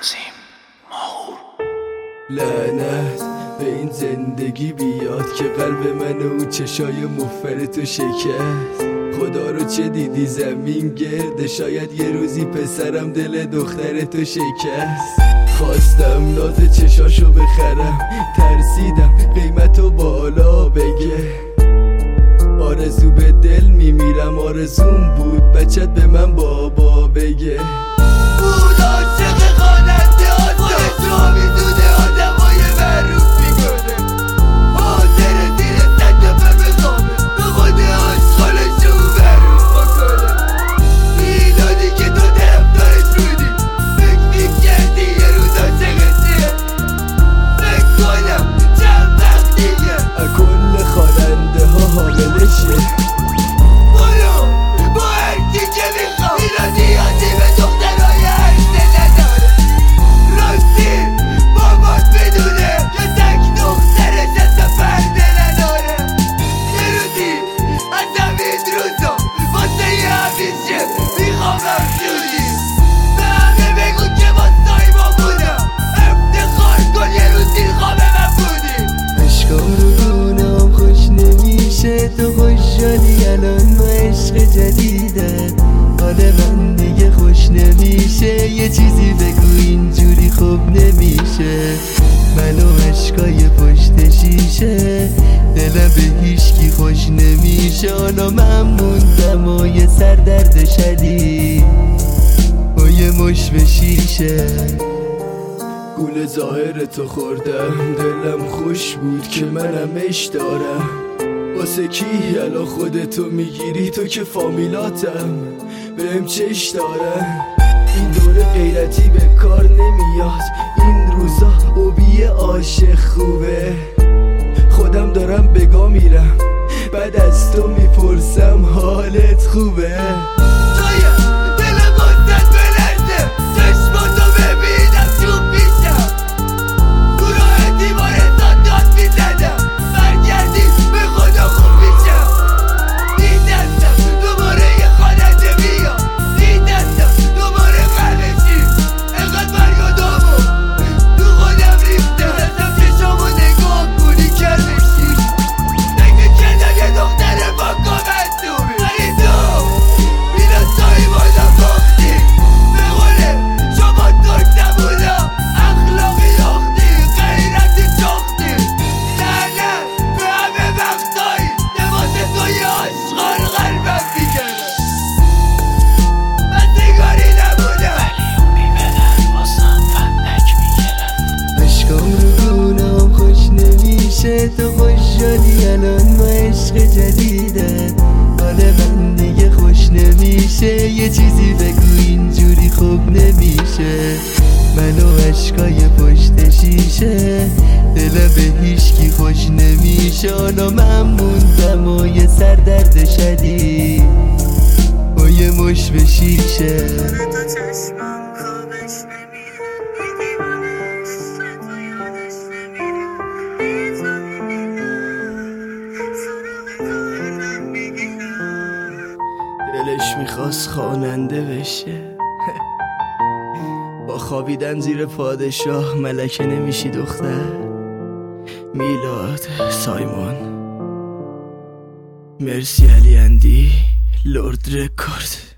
تنظیم ماهور. لعنت به این زندگی بیاد که قلب من و چشای مفر تو شکست. خدا رو چه دیدی زمین گرده، شاید یه روزی پسرم دل دختر تو شکست. خواستم ناز چشاشو بخرم، ترسیدم قیمتو بالا بگه. آرزو به دل میمیرم، آرزوم بود بچت به من بابا بگه. بود عاشق خواننده آسان تو میدونه آدمای معروف میکنه. حاضر زیر صندوق بخوابه به خود آشغالشو معروف بکنه. میدادی که تو طرفدارش بودی، فکر میکردی یه روز عاشقته. فکر کنم چند وقت دیگه کل خواننده ها حاملشه. تو خوش شدی الان با عشق جدیدت، حال من دیگه خوش نمیشه. یه چیزی بگو اینجوری خوب نمیشه. منو عشقای پشت شیشه، دلم به هیچکی خوش نمیشه. حالا من موندم و یه سردرد شدید با یه مش به شیشه. گول ظاهر تو خوردم، دلم خوش بود که منم عشق دارم. واسه کی الان خودتو میگیری؟ تو که فامیلاتم بهم چش دارن. این دور غیرتی به کار نمیاد، این روزا اوبی عاشق خوبه. خودم دارم بگا میرم، بعد از تو میپرسم حالت خوبه؟ تو خوش شدی الان با عشق جدیدت، حال من دیگه خوش نمیشه. یه چیزی بگو اینجوری خوب نمیشه. منو عشقای پشت شیشه، دلم به هیچکی خوش نمیشه. حالا من موندم و یه سردرد شدید با یه مش به شیشه. دلش میخواست خواننده بشه. با خوابیدن زیر پادشاه ملکه نمیشی دختر. میلاد سایمون، مرسی علی اندی، لورد رکورد.